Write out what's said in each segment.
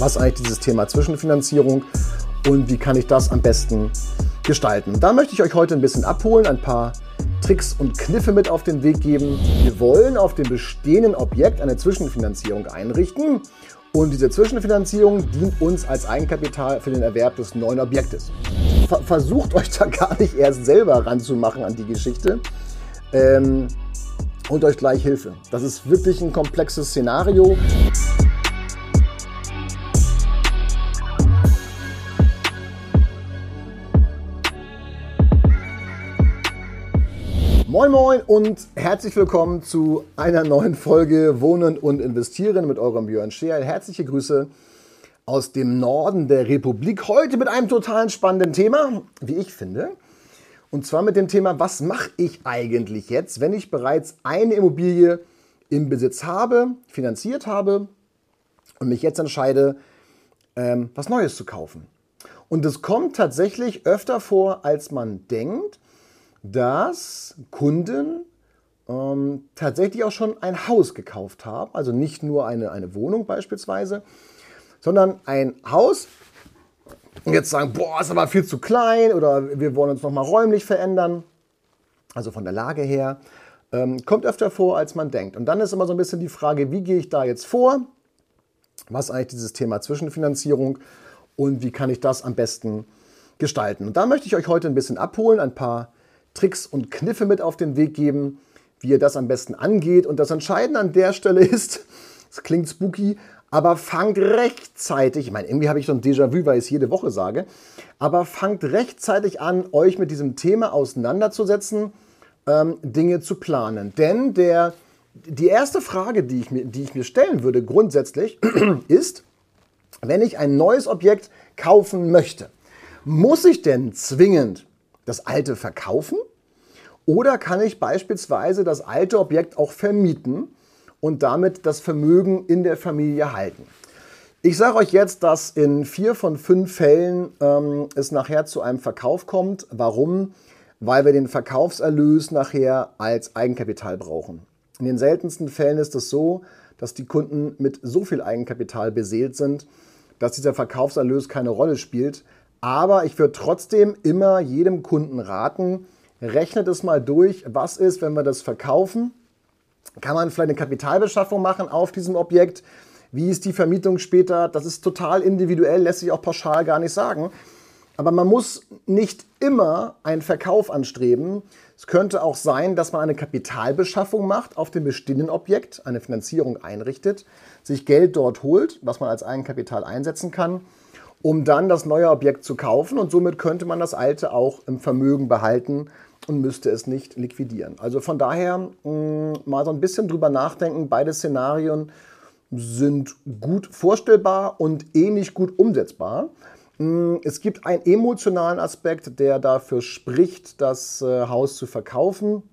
Was ist eigentlich dieses Thema Zwischenfinanzierung und wie kann ich das am besten gestalten? Da möchte ich euch heute ein bisschen abholen, ein paar Tricks und Kniffe mit auf den Weg geben. Wir wollen auf dem bestehenden Objekt eine Zwischenfinanzierung einrichten und diese Zwischenfinanzierung dient uns als Eigenkapital für den Erwerb des neuen Objektes. Versucht euch da gar nicht erst selber ranzumachen an die Geschichte und euch gleich Hilfe. Das ist wirklich ein komplexes Szenario. Moin Moin und herzlich willkommen zu einer neuen Folge Wohnen und Investieren mit eurem Björn Scheer. Herzliche Grüße aus dem Norden der Republik. Heute mit einem total spannenden Thema, wie ich finde. Und zwar mit dem Thema, was mache ich eigentlich jetzt, wenn ich bereits eine Immobilie im Besitz habe, finanziert habe und mich jetzt entscheide, was Neues zu kaufen. Und es kommt tatsächlich öfter vor, als man denkt, dass Kunden tatsächlich auch schon ein Haus gekauft haben. Also nicht nur eine Wohnung beispielsweise, sondern ein Haus und jetzt sagen, boah, ist aber viel zu klein oder wir wollen uns nochmal räumlich verändern. Also von der Lage her. Kommt öfter vor, als man denkt. Und dann ist immer so ein bisschen die Frage, wie gehe ich da jetzt vor? Was ist eigentlich dieses Thema Zwischenfinanzierung und wie kann ich das am besten gestalten? Und da möchte ich euch heute ein bisschen abholen, ein paar Tricks und Kniffe mit auf den Weg geben, wie ihr das am besten angeht. Und das Entscheidende an der Stelle ist, es klingt spooky, aber fangt rechtzeitig, ich meine, irgendwie habe ich so ein Déjà-vu, weil ich es jede Woche sage, aber fangt rechtzeitig an, euch mit diesem Thema auseinanderzusetzen, Dinge zu planen. Denn die erste Frage, die ich mir stellen würde grundsätzlich, ist, wenn ich ein neues Objekt kaufen möchte, muss ich denn zwingend das alte verkaufen oder kann ich beispielsweise das alte Objekt auch vermieten und damit das Vermögen in der Familie halten? Ich sage euch jetzt, dass in 4 von 5 Fällen es nachher zu einem Verkauf kommt. Warum? Weil wir den Verkaufserlös nachher als Eigenkapital brauchen. In den seltensten Fällen ist es so, dass die Kunden mit so viel Eigenkapital beseelt sind, dass dieser Verkaufserlös keine Rolle spielt. Aber ich würde trotzdem immer jedem Kunden raten, rechnet es mal durch, was ist, wenn wir das verkaufen? Kann man vielleicht eine Kapitalbeschaffung machen auf diesem Objekt? Wie ist die Vermietung später? Das ist total individuell, lässt sich auch pauschal gar nicht sagen. Aber man muss nicht immer einen Verkauf anstreben. Es könnte auch sein, dass man eine Kapitalbeschaffung macht auf dem bestehenden Objekt, eine Finanzierung einrichtet, sich Geld dort holt, was man als Eigenkapital einsetzen kann, um dann das neue Objekt zu kaufen und somit könnte man das alte auch im Vermögen behalten und müsste es nicht liquidieren. Also von daher mal so ein bisschen drüber nachdenken. Beide Szenarien sind gut vorstellbar und ähnlich gut umsetzbar. Es gibt einen emotionalen Aspekt, der dafür spricht, das Haus zu verkaufen.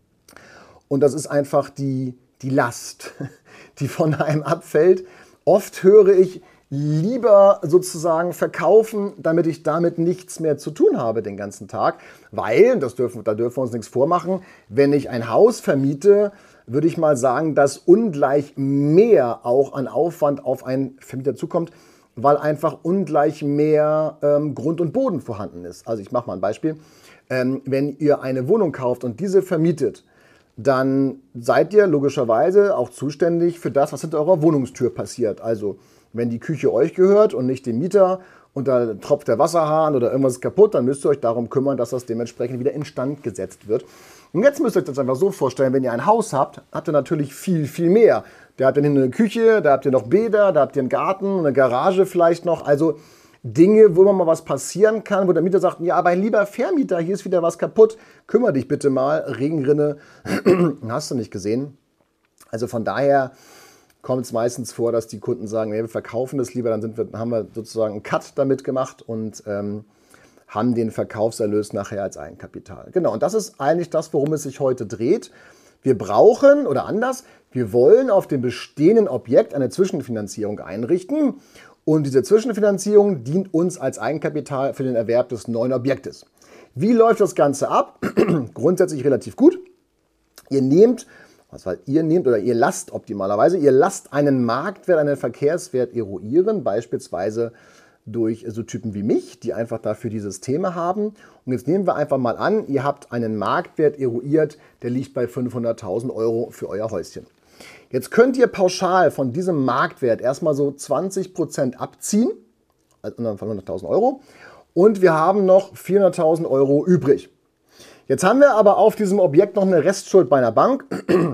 Und das ist einfach die Last, die von einem abfällt. Oft höre ich, lieber sozusagen verkaufen, damit ich damit nichts mehr zu tun habe den ganzen Tag. Weil, da dürfen wir uns nichts vormachen, wenn ich ein Haus vermiete, würde ich mal sagen, dass ungleich mehr auch an Aufwand auf einen Vermieter zukommt, weil einfach ungleich mehr Grund und Boden vorhanden ist. Also ich mache mal ein Beispiel. Wenn ihr eine Wohnung kauft und diese vermietet, dann seid ihr logischerweise auch zuständig für das, was hinter eurer Wohnungstür passiert. Also wenn die Küche euch gehört und nicht dem Mieter und da tropft der Wasserhahn oder irgendwas ist kaputt, dann müsst ihr euch darum kümmern, dass das dementsprechend wieder instand gesetzt wird. Und jetzt müsst ihr euch das einfach so vorstellen, wenn ihr ein Haus habt, habt ihr natürlich viel, viel mehr. Da habt ihr eine Küche, da habt ihr noch Bäder, da habt ihr einen Garten, eine Garage vielleicht noch. Also Dinge, wo immer mal was passieren kann, wo der Mieter sagt, ja, aber lieber Vermieter, hier ist wieder was kaputt, kümmere dich bitte mal, Regenrinne, hast du nicht gesehen. Also von daher kommt es meistens vor, dass die Kunden sagen, nee, wir verkaufen das lieber, dann haben wir sozusagen einen Cut damit gemacht und haben den Verkaufserlös nachher als Eigenkapital. Genau, und das ist eigentlich das, worum es sich heute dreht. Wir brauchen, oder anders, wir wollen auf dem bestehenden Objekt eine Zwischenfinanzierung einrichten und diese Zwischenfinanzierung dient uns als Eigenkapital für den Erwerb des neuen Objektes. Wie läuft das Ganze ab? Grundsätzlich relativ gut. Ihr nehmt weil ihr nehmt oder ihr lasst optimalerweise, ihr lasst einen Marktwert, einen Verkehrswert eruieren, beispielsweise durch so Typen wie mich, die einfach dafür die Systeme haben. Und jetzt nehmen wir einfach mal an, ihr habt einen Marktwert eruiert, der liegt bei 500.000 Euro für euer Häuschen. Jetzt könnt ihr pauschal von diesem Marktwert erstmal so 20% abziehen, also von 100.000 Euro, und wir haben noch 400.000 Euro übrig. Jetzt haben wir aber auf diesem Objekt noch eine Restschuld bei einer Bank,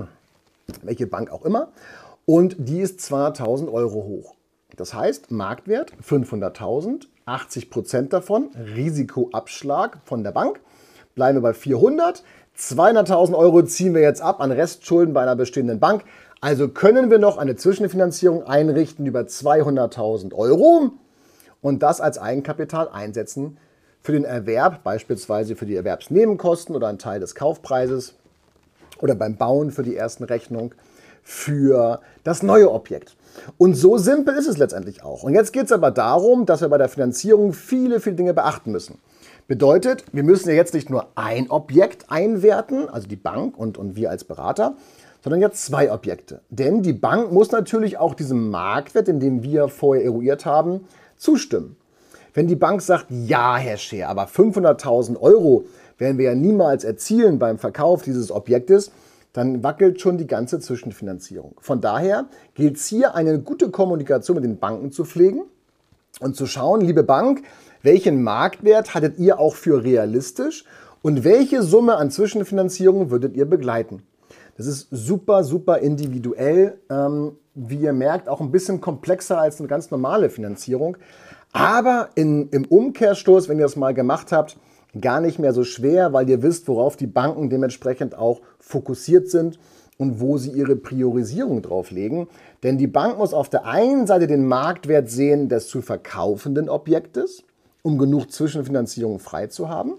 welche Bank auch immer, und die ist 200.000 Euro hoch. Das heißt, Marktwert 500.000, 80% davon, Risikoabschlag von der Bank, bleiben wir bei 400. 200.000 Euro ziehen wir jetzt ab an Restschulden bei einer bestehenden Bank. Also können wir noch eine Zwischenfinanzierung einrichten über 200.000 Euro und das als Eigenkapital einsetzen für den Erwerb, beispielsweise für die Erwerbsnebenkosten oder einen Teil des Kaufpreises oder beim Bauen für die ersten Rechnung für das neue Objekt. Und so simpel ist es letztendlich auch. Und jetzt geht es aber darum, dass wir bei der Finanzierung viele Dinge beachten müssen. Bedeutet, wir müssen ja jetzt nicht nur ein Objekt einwerten, also die Bank und wir als Berater, sondern jetzt zwei Objekte. Denn die Bank muss natürlich auch diesem Marktwert, in dem wir vorher eruiert haben, zustimmen. Wenn die Bank sagt, ja, Herr Scheer, aber 500.000 Euro werden wir ja niemals erzielen beim Verkauf dieses Objektes, dann wackelt schon die ganze Zwischenfinanzierung. Von daher gilt es hier, eine gute Kommunikation mit den Banken zu pflegen und zu schauen, liebe Bank, welchen Marktwert hattet ihr auch für realistisch und welche Summe an Zwischenfinanzierung würdet ihr begleiten? Das ist super individuell, wie ihr merkt, auch ein bisschen komplexer als eine ganz normale Finanzierung. Aber im Umkehrschluss, wenn ihr das mal gemacht habt, gar nicht mehr so schwer, weil ihr wisst, worauf die Banken dementsprechend auch fokussiert sind und wo sie ihre Priorisierung drauf legen. Denn die Bank muss auf der einen Seite den Marktwert sehen des zu verkaufenden Objektes, um genug Zwischenfinanzierung frei zu haben.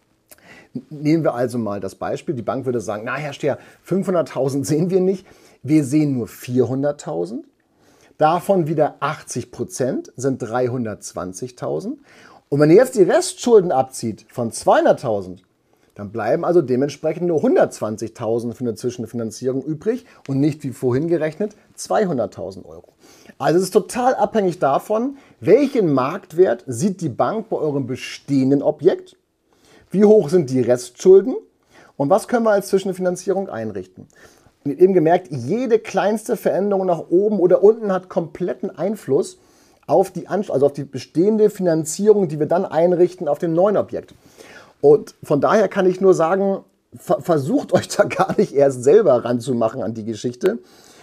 Nehmen wir also mal das Beispiel. Die Bank würde sagen, na Herr Stehr, 500.000 sehen wir nicht, wir sehen nur 400.000. Davon wieder 80% sind 320.000. Und wenn ihr jetzt die Restschulden abzieht von 200.000, dann bleiben also dementsprechend nur 120.000 für eine Zwischenfinanzierung übrig und nicht wie vorhin gerechnet 200.000 Euro. Also es ist total abhängig davon, welchen Marktwert sieht die Bank bei eurem bestehenden Objekt, wie hoch sind die Restschulden und was können wir als Zwischenfinanzierung einrichten. Und ihr habt eben gemerkt, jede kleinste Veränderung nach oben oder unten hat kompletten Einfluss auf die bestehende Finanzierung, die wir dann einrichten auf dem neuen Objekt. Und von daher kann ich nur sagen, versucht euch da gar nicht erst selber ranzumachen an die Geschichte.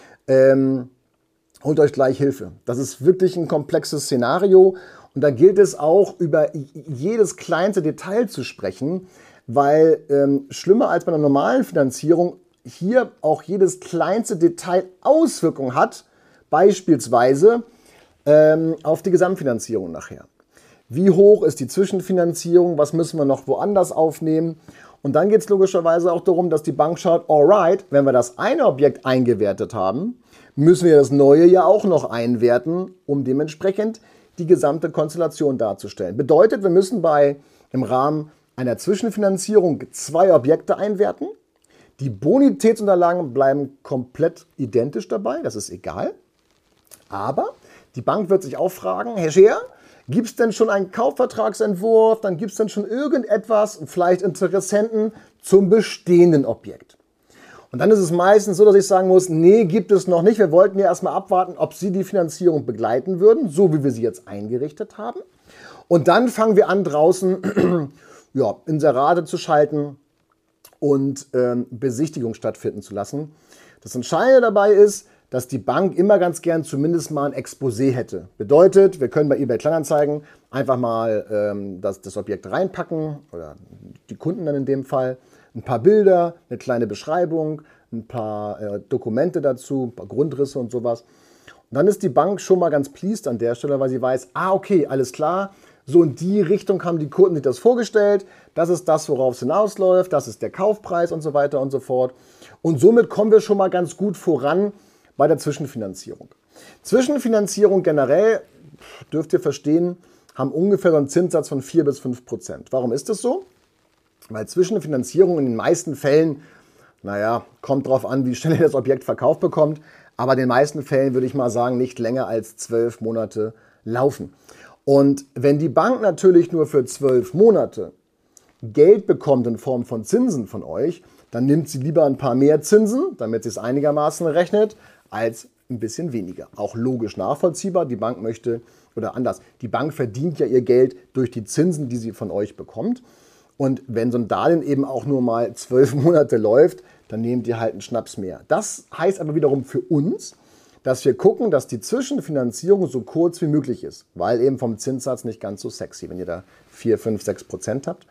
Holt euch gleich Hilfe. Das ist wirklich ein komplexes Szenario und da gilt es auch, über jedes kleinste Detail zu sprechen, weil schlimmer als bei einer normalen Finanzierung hier auch jedes kleinste Detail Auswirkungen hat, beispielsweise auf die Gesamtfinanzierung nachher. Wie hoch ist die Zwischenfinanzierung? Was müssen wir noch woanders aufnehmen? Und dann geht es logischerweise auch darum, dass die Bank schaut, alright, wenn wir das eine Objekt eingewertet haben, müssen wir das neue ja auch noch einwerten, um dementsprechend die gesamte Konstellation darzustellen. Bedeutet, wir müssen im Rahmen einer Zwischenfinanzierung zwei Objekte einwerten. Die Bonitätsunterlagen bleiben komplett identisch dabei, das ist egal. Aber die Bank wird sich auch fragen, Herr Scheer, gibt es denn schon einen Kaufvertragsentwurf, dann gibt es denn schon irgendetwas, vielleicht Interessenten zum bestehenden Objekt. Und dann ist es meistens so, dass ich sagen muss, nee, gibt es noch nicht. Wir wollten ja erstmal abwarten, ob Sie die Finanzierung begleiten würden, so wie wir sie jetzt eingerichtet haben. Und dann fangen wir an, draußen Inserate zu schalten und Besichtigung stattfinden zu lassen. Das Entscheidende dabei ist, dass die Bank immer ganz gern zumindest mal ein Exposé hätte. Bedeutet, wir können bei eBay Kleinanzeigen einfach mal das Objekt reinpacken, oder die Kunden dann in dem Fall, ein paar Bilder, eine kleine Beschreibung, ein paar Dokumente dazu, ein paar Grundrisse und sowas. Und dann ist die Bank schon mal ganz pleased an der Stelle, weil sie weiß, okay, alles klar, so in die Richtung haben die Kunden sich das vorgestellt, das ist das, worauf es hinausläuft, das ist der Kaufpreis und so weiter und so fort. Und somit kommen wir schon mal ganz gut voran bei der Zwischenfinanzierung. Zwischenfinanzierung generell, dürft ihr verstehen, haben ungefähr so einen Zinssatz von 4-5%. Warum ist das so? Weil Zwischenfinanzierung in den meisten Fällen Naja, kommt drauf an, wie schnell ihr das Objekt verkauft bekommt. Aber in den meisten Fällen würde ich mal sagen, nicht länger als 12 Monate laufen. Und wenn die Bank natürlich nur für 12 Monate Geld bekommt in Form von Zinsen von euch, dann nimmt sie lieber ein paar mehr Zinsen, damit sie es einigermaßen rechnet, als ein bisschen weniger. Auch logisch nachvollziehbar. Die Bank möchte, oder anders, die Bank verdient ja ihr Geld durch die Zinsen, die sie von euch bekommt. Und wenn so ein Darlehen eben auch nur mal 12 Monate läuft, dann nehmt ihr halt einen Schnaps mehr. Das heißt aber wiederum für uns, dass wir gucken, dass die Zwischenfinanzierung so kurz wie möglich ist, weil eben vom Zinssatz nicht ganz so sexy, wenn ihr da 4, 5, 6% habt.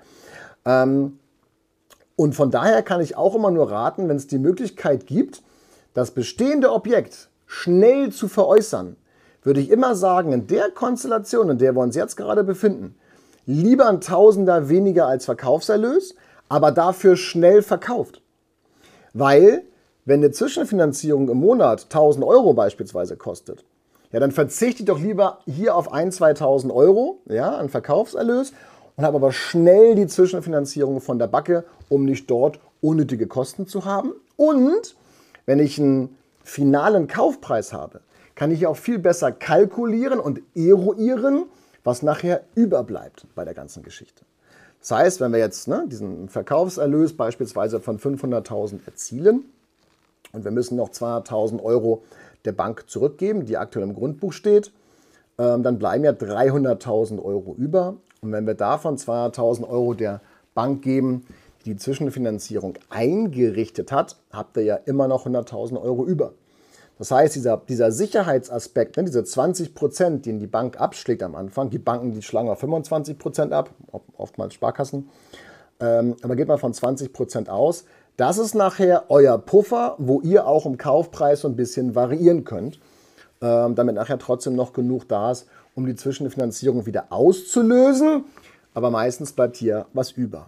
Und von daher kann ich auch immer nur raten, wenn es die Möglichkeit gibt, das bestehende Objekt schnell zu veräußern, würde ich immer sagen, in der Konstellation, in der wir uns jetzt gerade befinden, lieber ein Tausender weniger als Verkaufserlös, aber dafür schnell verkauft. Weil, wenn eine Zwischenfinanzierung im Monat 1.000 Euro beispielsweise kostet, ja, dann verzichte ich doch lieber hier auf 1.000, 2.000 Euro, ja, an Verkaufserlös und habe aber schnell die Zwischenfinanzierung von der Backe, um nicht dort unnötige Kosten zu haben. Und wenn ich einen finalen Kaufpreis habe, kann ich auch viel besser kalkulieren und eruieren, was nachher überbleibt bei der ganzen Geschichte. Das heißt, wenn wir jetzt diesen Verkaufserlös beispielsweise von 500.000 erzielen und wir müssen noch 200.000 Euro der Bank zurückgeben, die aktuell im Grundbuch steht, dann bleiben ja 300.000 Euro über. Und wenn wir davon 200.000 Euro der Bank geben, die Zwischenfinanzierung eingerichtet hat, habt ihr ja immer noch 100.000 Euro über. Das heißt, dieser Sicherheitsaspekt, diese 20%, den die Bank abschlägt am Anfang, die Banken, die schlagen auf 25% ab, oftmals Sparkassen, aber geht mal von 20% aus. Das ist nachher euer Puffer, wo ihr auch im Kaufpreis so ein bisschen variieren könnt, damit nachher trotzdem noch genug da ist, um die Zwischenfinanzierung wieder auszulösen, aber meistens bleibt hier was über.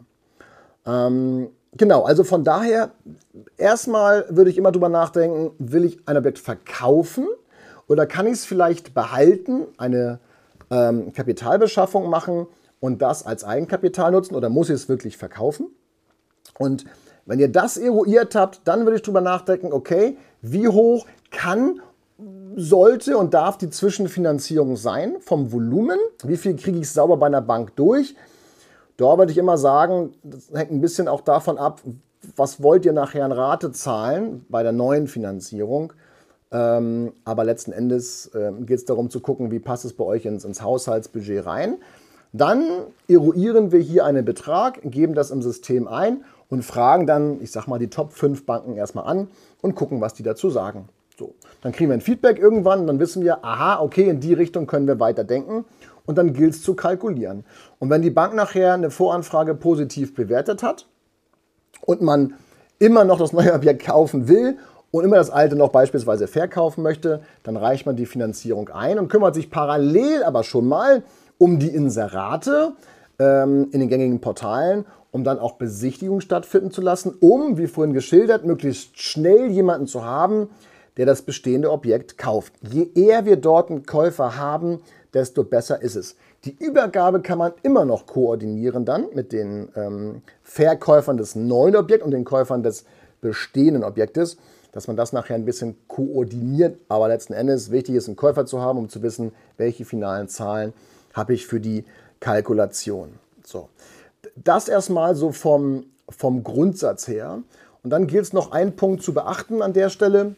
Genau, also von daher, erstmal würde ich immer drüber nachdenken, will ich ein Objekt verkaufen oder kann ich es vielleicht behalten, eine Kapitalbeschaffung machen und das als Eigenkapital nutzen oder muss ich es wirklich verkaufen? Und wenn ihr das eruiert habt, dann würde ich drüber nachdenken, okay, wie hoch sollte und darf die Zwischenfinanzierung sein vom Volumen? Wie viel kriege ich sauber bei einer Bank durch? Da würde ich immer sagen, das hängt ein bisschen auch davon ab, was wollt ihr nachher an Rate zahlen bei der neuen Finanzierung. Aber letzten Endes geht es darum zu gucken, wie passt es bei euch ins Haushaltsbudget rein. Dann eruieren wir hier einen Betrag, geben das im System ein und fragen dann, ich sag mal, die Top 5 Banken erstmal an und gucken, was die dazu sagen. So, dann kriegen wir ein Feedback irgendwann, dann wissen wir, aha, okay, in die Richtung können wir weiter denken. Und dann gilt es zu kalkulieren. Und wenn die Bank nachher eine Voranfrage positiv bewertet hat und man immer noch das neue Objekt kaufen will und immer das alte noch beispielsweise verkaufen möchte, dann reicht man die Finanzierung ein und kümmert sich parallel aber schon mal um die Inserate in den gängigen Portalen, um dann auch Besichtigungen stattfinden zu lassen, um, wie vorhin geschildert, möglichst schnell jemanden zu haben, der das bestehende Objekt kauft. Je eher wir dort einen Käufer haben, desto besser ist es. Die Übergabe kann man immer noch koordinieren dann mit den Verkäufern des neuen Objekts und den Käufern des bestehenden Objektes, dass man das nachher ein bisschen koordiniert. Aber letzten Endes wichtig ist, einen Käufer zu haben, um zu wissen, welche finalen Zahlen habe ich für die Kalkulation. So. Das erstmal so vom Grundsatz her. Und dann gilt es noch einen Punkt zu beachten an der Stelle.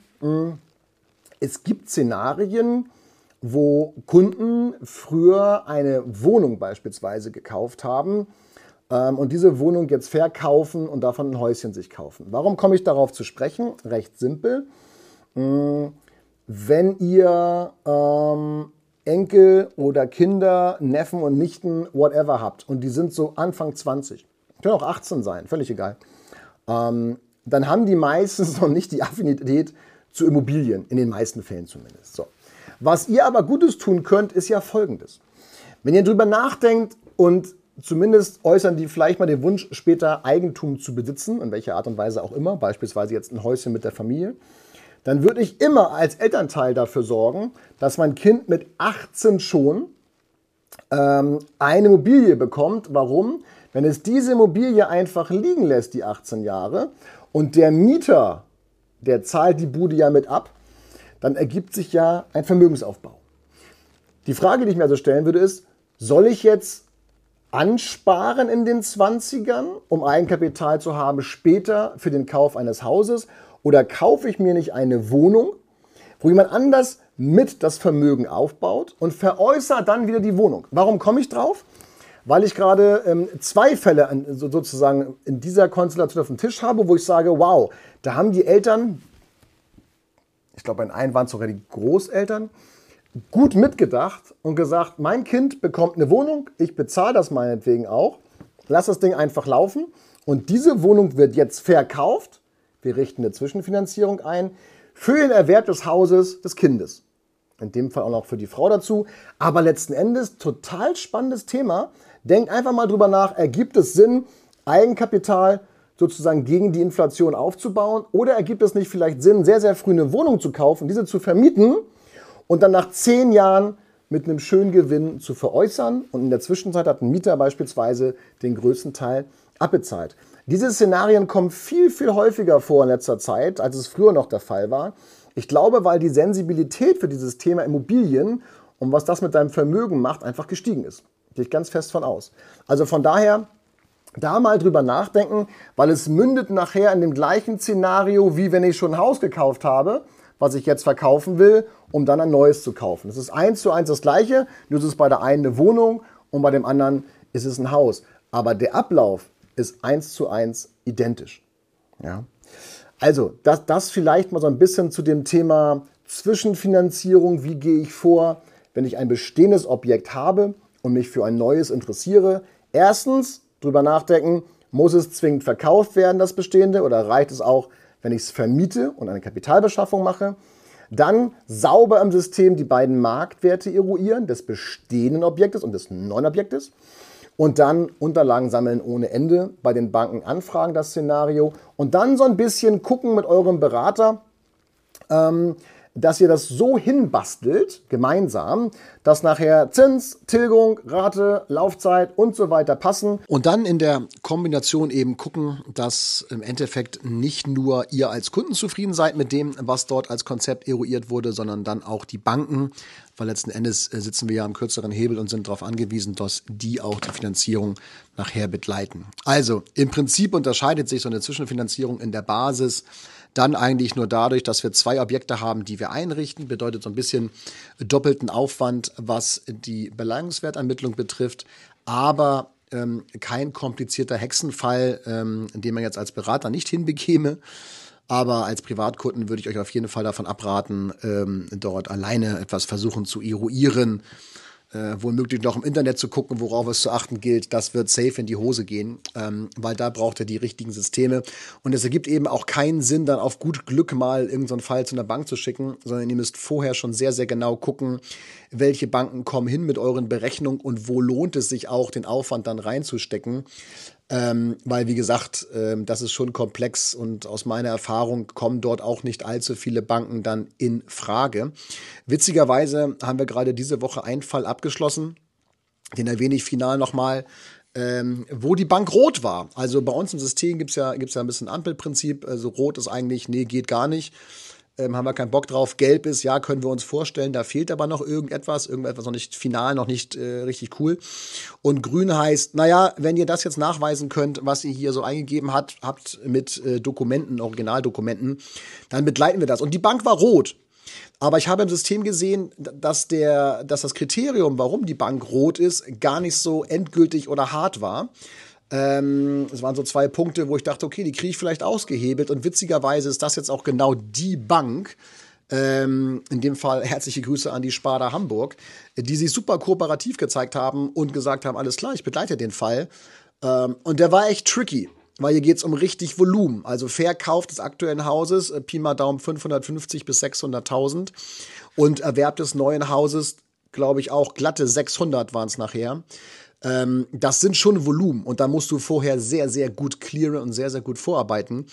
Es gibt Szenarien, wo Kunden früher eine Wohnung beispielsweise gekauft haben und diese Wohnung jetzt verkaufen und davon ein Häuschen sich kaufen. Warum komme ich darauf zu sprechen? Recht simpel. Wenn ihr Enkel oder Kinder, Neffen und Nichten, whatever habt und die sind so Anfang 20, können auch 18 sein, völlig egal, dann haben die meistens noch nicht die Affinität zu Immobilien, in den meisten Fällen zumindest. So. Was ihr aber Gutes tun könnt, ist ja Folgendes. Wenn ihr drüber nachdenkt und zumindest äußern die vielleicht mal den Wunsch, später Eigentum zu besitzen, in welcher Art und Weise auch immer, beispielsweise jetzt ein Häuschen mit der Familie, dann würde ich immer als Elternteil dafür sorgen, dass mein Kind mit 18 schon eine Immobilie bekommt. Warum? Wenn es diese Immobilie einfach liegen lässt, die 18 Jahre, und der Mieter, der zahlt die Bude ja mit ab, dann ergibt sich ja ein Vermögensaufbau. Die Frage, die ich mir also stellen würde, ist, soll ich jetzt ansparen in den 20ern, um Eigenkapital zu haben später für den Kauf eines Hauses? Oder kaufe ich mir nicht eine Wohnung, wo jemand anders mit das Vermögen aufbaut und veräußert dann wieder die Wohnung? Warum komme ich drauf? Weil ich gerade zwei Fälle sozusagen in dieser Konstellation auf dem Tisch habe, wo ich sage, wow, da haben die Eltern, ich glaube bei einem waren es sogar die Großeltern, gut mitgedacht und gesagt, mein Kind bekommt eine Wohnung, ich bezahle das meinetwegen auch, lass das Ding einfach laufen und diese Wohnung wird jetzt verkauft, wir richten eine Zwischenfinanzierung ein, für den Erwerb des Hauses des Kindes. In dem Fall auch noch für die Frau dazu, aber letzten Endes total spannendes Thema. Denkt einfach mal drüber nach, ergibt es Sinn, Eigenkapital sozusagen gegen die Inflation aufzubauen oder ergibt es nicht vielleicht Sinn, sehr, sehr früh eine Wohnung zu kaufen, diese zu vermieten und dann nach 10 Jahren mit einem schönen Gewinn zu veräußern und in der Zwischenzeit hat ein Mieter beispielsweise den größten Teil abbezahlt. Diese Szenarien kommen viel, viel häufiger vor in letzter Zeit, als es früher noch der Fall war. Ich glaube, weil die Sensibilität für dieses Thema Immobilien und was das mit deinem Vermögen macht, einfach gestiegen ist. Gehe ich ganz fest von aus. Also von daher, da mal drüber nachdenken, weil es mündet nachher in dem gleichen Szenario, wie wenn ich schon ein Haus gekauft habe, was ich jetzt verkaufen will, um dann ein neues zu kaufen. Es ist 1:1 das Gleiche, nur ist es bei der einen eine Wohnung und bei dem anderen ist es ein Haus. Aber der Ablauf ist 1:1 identisch. Ja? Also, das vielleicht mal so ein bisschen zu dem Thema Zwischenfinanzierung. Wie gehe ich vor, wenn ich ein bestehendes Objekt habe und mich für ein neues interessiere? Erstens, drüber nachdenken, muss es zwingend verkauft werden, das Bestehende, oder reicht es auch, wenn ich es vermiete und eine Kapitalbeschaffung mache? Dann sauber im System die beiden Marktwerte eruieren, des bestehenden Objektes und des neuen Objektes. Und dann Unterlagen sammeln ohne Ende, bei den Banken anfragen, das Szenario. Und dann so ein bisschen gucken mit eurem Berater, dass ihr das so hinbastelt, gemeinsam, dass nachher Zins, Tilgung, Rate, Laufzeit und so weiter passen. Und dann in der Kombination eben gucken, dass im Endeffekt nicht nur ihr als Kunden zufrieden seid mit dem, was dort als Konzept eruiert wurde, sondern dann auch die Banken, weil letzten Endes sitzen wir ja am kürzeren Hebel und sind darauf angewiesen, dass die auch die Finanzierung nachher begleiten. Also im Prinzip unterscheidet sich so eine Zwischenfinanzierung in der Basis dann eigentlich nur dadurch, dass wir 2 Objekte haben, die wir einrichten. Bedeutet so ein bisschen doppelten Aufwand, was die Beleihungswertermittlung betrifft, aber kein komplizierter Hexenfall, den man jetzt als Berater nicht hinbekäme. Aber als Privatkunden würde ich euch auf jeden Fall davon abraten, dort alleine etwas versuchen zu eruieren, womöglich noch im Internet zu gucken, worauf es zu achten gilt. Das wird safe in die Hose gehen, weil da braucht ihr die richtigen Systeme. Und es ergibt eben auch keinen Sinn, dann auf gut Glück mal irgendeinen Fall zu einer Bank zu schicken, sondern ihr müsst vorher schon sehr, sehr genau gucken, welche Banken kommen hin mit euren Berechnungen und wo lohnt es sich auch, den Aufwand dann reinzustecken. Weil, wie gesagt, das ist schon komplex und aus meiner Erfahrung kommen dort auch nicht allzu viele Banken dann in Frage. Witzigerweise haben wir gerade diese Woche einen Fall abgeschlossen, den erwähne ich final nochmal, wo die Bank rot war. Also bei uns im System gibt's ja ein bisschen Ampelprinzip. Also rot ist eigentlich, nee, geht gar nicht. Haben wir keinen Bock drauf. Gelb ist, ja, können wir uns vorstellen. Da fehlt aber noch irgendetwas noch nicht final, noch nicht richtig cool. Und grün heißt, naja, wenn ihr das jetzt nachweisen könnt, was ihr hier so eingegeben habt mit Dokumenten, Originaldokumenten, dann begleiten wir das. Und die Bank war rot. Aber ich habe im System gesehen, dass das Kriterium, warum die Bank rot ist, gar nicht so endgültig oder hart war. Es waren so 2 Punkte, wo ich dachte, okay, die kriege ich vielleicht ausgehebelt. Und witzigerweise ist das jetzt auch genau die Bank, in dem Fall herzliche Grüße an die Sparda Hamburg, die sich super kooperativ gezeigt haben und gesagt haben, alles klar, ich begleite den Fall. Und der war echt tricky, weil hier geht es um richtig Volumen. Also Verkauf des aktuellen Hauses, Pi mal Daumen 550 bis 600.000 und Erwerb des neuen Hauses, glaube ich auch glatte 600 waren es nachher. Das sind schon Volumen und da musst du vorher sehr, sehr gut clearen und sehr, sehr gut vorarbeiten,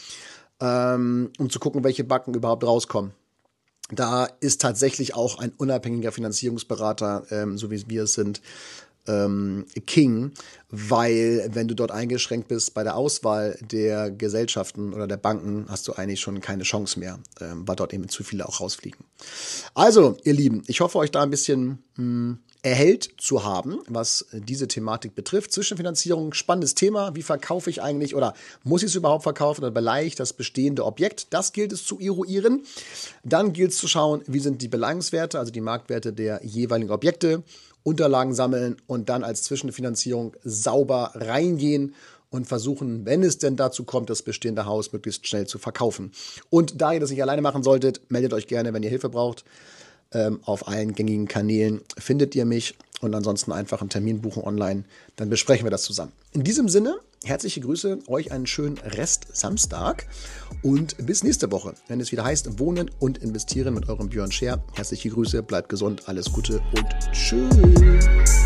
um zu gucken, welche Banken überhaupt rauskommen. Da ist tatsächlich auch ein unabhängiger Finanzierungsberater, so wie wir es sind, King, weil wenn du dort eingeschränkt bist bei der Auswahl der Gesellschaften oder der Banken, hast du eigentlich schon keine Chance mehr, weil dort eben zu viele auch rausfliegen. Also, ihr Lieben, ich hoffe, euch da ein bisschen erhellt zu haben, was diese Thematik betrifft. Zwischenfinanzierung, spannendes Thema. Wie verkaufe ich eigentlich oder muss ich es überhaupt verkaufen oder beleihe ich das bestehende Objekt? Das gilt es zu eruieren. Dann gilt es zu schauen, wie sind die Beleihungswerte, also die Marktwerte der jeweiligen Objekte, Unterlagen sammeln und dann als Zwischenfinanzierung sauber reingehen und versuchen, wenn es denn dazu kommt, das bestehende Haus möglichst schnell zu verkaufen. Und da ihr das nicht alleine machen solltet, meldet euch gerne, wenn ihr Hilfe braucht. Auf allen gängigen Kanälen findet ihr mich und ansonsten einfach einen Termin buchen online, dann besprechen wir das zusammen. In diesem Sinne, herzliche Grüße, euch einen schönen Rest Samstag und bis nächste Woche, wenn es wieder heißt Wohnen und Investieren mit eurem Björn Scheer. Herzliche Grüße, bleibt gesund, alles Gute und tschüss.